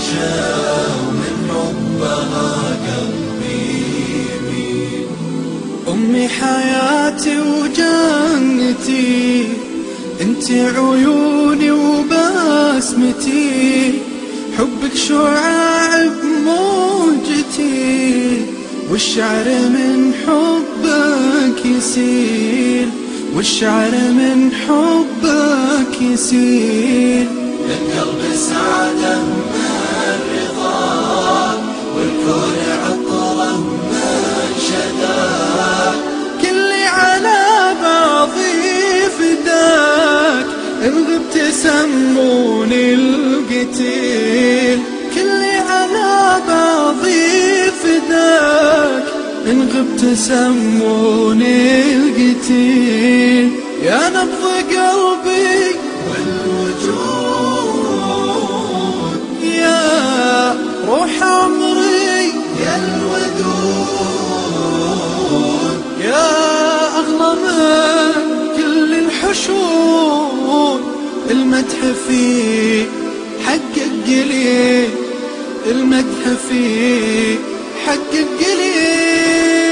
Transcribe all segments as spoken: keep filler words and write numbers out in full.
ومن حبها قلبي يميل. أمي حياتي وجنتي، انت عيوني وبسمتي، حبك شعاع بموجتي، والشعر من حبك يسيل، والشعر من حبك يسيل. للقلب سعادة من رضاك، والكون عطره من شداك، كلي على بعضي فداك، إن غبت سموني القتيل. كلي على بعضي فداك، إن غبت سموني القتيل. يا نبض قلبي والوجود، يا روح عمري يا الودود، يا أغلى من كل الحشود. المدح فيه حقك قليل، المدح فيه حقك قليل.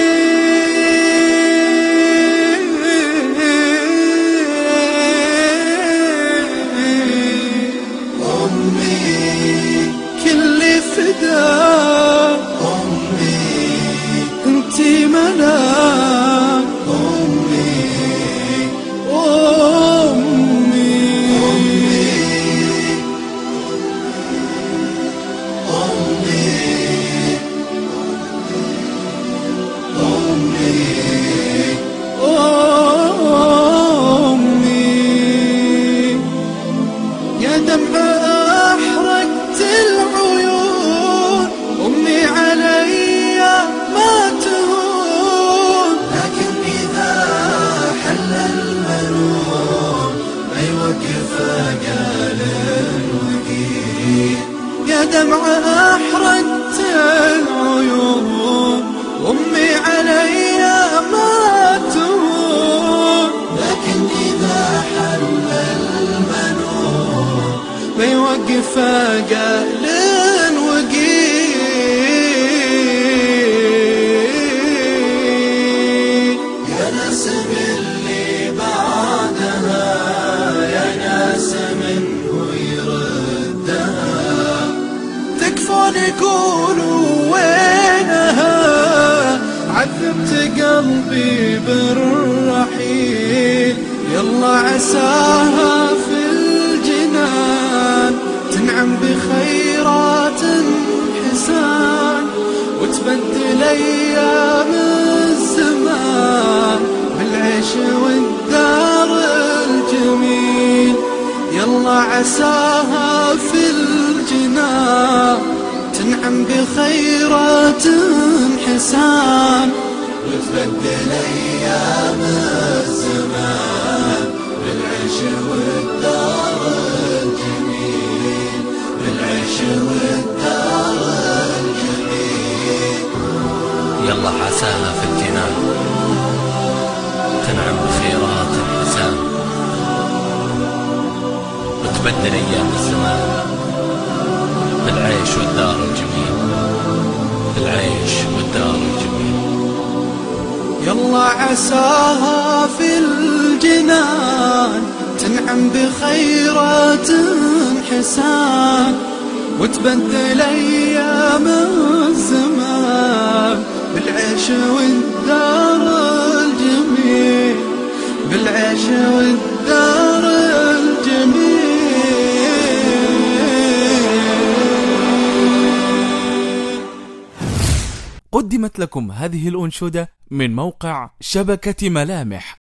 أمي انتي ملاك، أمي أمي أمي أمي أمي. يا دمع أحرقت العيون، أمي علي ما تهون. لكن إذا حل المنون ما يوقف قال الوقيت. يا دمع أحرقت العيون، أمي علي ما تهون. لكن إذا حل المنون ما يوقف قال وقيل. يا ناس اللي بعدها، يا ناس منه يردها، تكفون يقولوا وينها، عذبت قلبي بالرحيل. يلا عساها في الجنان تنعم بخيرات حسان، وتبدل أيام الزمان بالعيش والدار الجميل. يلا عساها في الجنان تنعم بخيرات حسان، وتبدل أيام الزمان بالعيش والدار الجميل، بالعيش والدار الجميل. يلا عساها في الجنان تنعم بخيرات الحسان، وتبدل أيام الزمان بالعيش والدار الجميل، بالعيش والدار الجميل. يلا عساها في الجنان تنعم بخيرات حسان، وتبدل أيام الزمان بالعيش والدار الجميل، بالعيش والدار الجميل. قدمت لكم هذه الأنشودة من موقع شبكة ملامح.